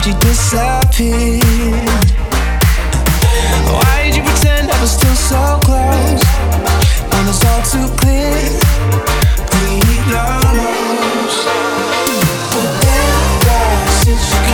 you disappeared. Why did you pretend I was still so close when it's all too clear?